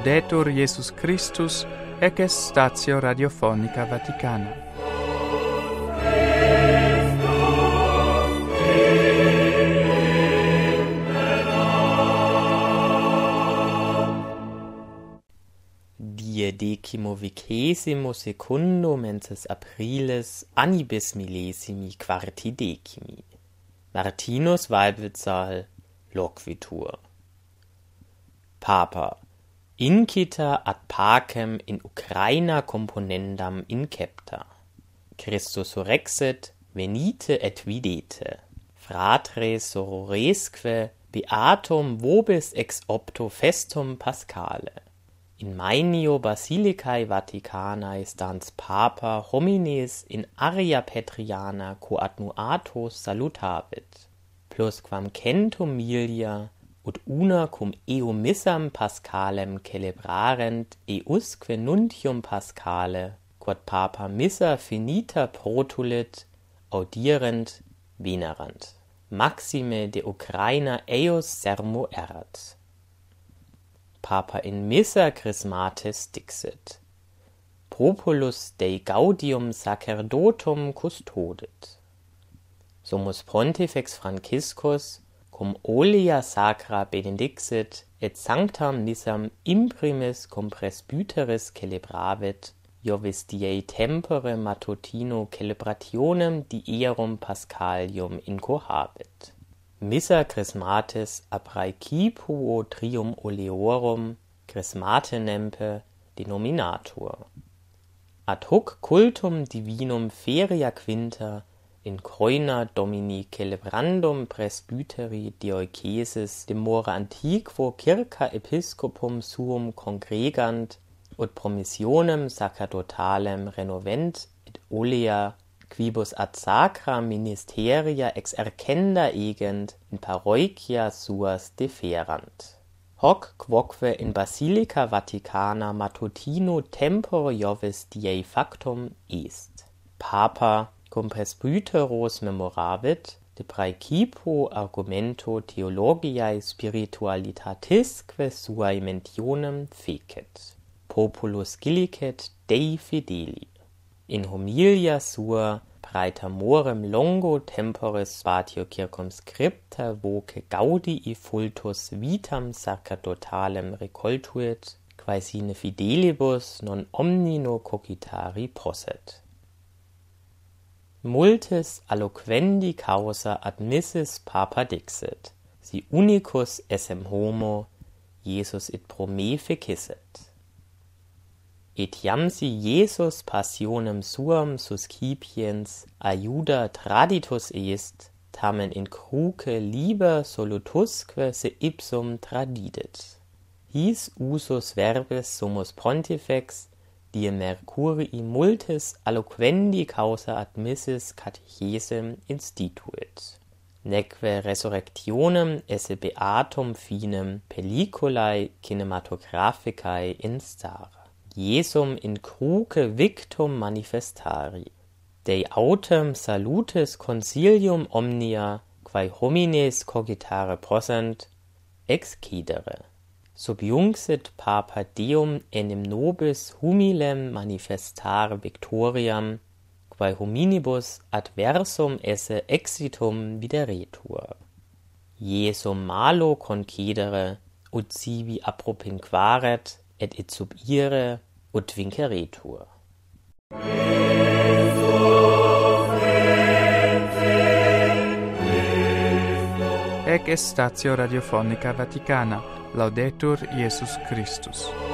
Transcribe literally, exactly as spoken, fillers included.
Laudetur Jesus Christus, ec est statio radiofonica Vaticana. Die decimo vicesimo secundum mensis aprilis annibis millesimi quarti decimi. Martinus Walbitzahl loquitur. Papa, incita ad pacem in Ukraina componendam incepta. Christus surrexit, venite et videte. Fratres sororesque beatum vobis ex opto festum Paschale. In maenio basilicae Vaticanae stans Papa homines in aria Petriana coadnuatos salutavit, plusquam centum milia ut una cum eo missam Paschalem celebrarent eusque nuntium Paschale, quod Papa missa finita protulit, audierent venerant. Maxime de Ukraina eos sermo erat. Papa in missa chrismatis dixit. Populus Dei gaudium sacerdotum custodit. Sumus Pontifex Franciscus cum olea sacra benedixit et sanctam missam imprimis cum presbyteris celebravit, Iovis diei tempore matutino celebrationem dierum Paschalium incohabit. Missa chrismatis apraecipuo trium oleorum chrismate nempe denominatur. Ad hoc cultum divinum feria quinta in coina domini celebrandum presbyteri dioecesis de more antiquo circa episcopum suum congregant ut promissionem sacerdotalem renovent et olea quibus ad sacra ministeria ex ercenda egent in parochia suas deferant. Hoc quoque in Basilica Vaticana matutino tempore Iovis diei factum est. Papa cum presbyteros memoravit de praecipo argumento theologiae spiritualitatisque suae mentionem fecit. Populus scilicet Dei fideli. In homilia sua praetamorem longo temporis spatio circumscripta voce gaudii fultus vitam sacerdotalem recoltuit, quae sine fidelibus non omnino cogitari posset. Multis alloquendi causa admissis Papa dixit, si unicus essem homo, Jesus it pro me fecisset. Et iam si Jesus passionem suam suscipiens aiuda traditus est, tamen in cruce liber solutusque se ipsum tradidit. His usus verbis sumus pontifex, die Mercurii multis alloquendi causa admissis catechesem instituit. Neque resurrectionem esse beatum finem pelliculae cinematographicae instare. Jesum in cruce victum manifestari. Dei autem salutis concilium omnia, quae homines cogitare possent, excedere. Subjunxit Papa Deum enim nobis humilem manifestare victoriam, quae hominibus adversum esse exitum videretur. Jesum malo concedere, ut sibi appropinquaret, et it sub ire ut vinceretur. Ec est statio radiofonica Vaticana. Laudetur Jesus Christus.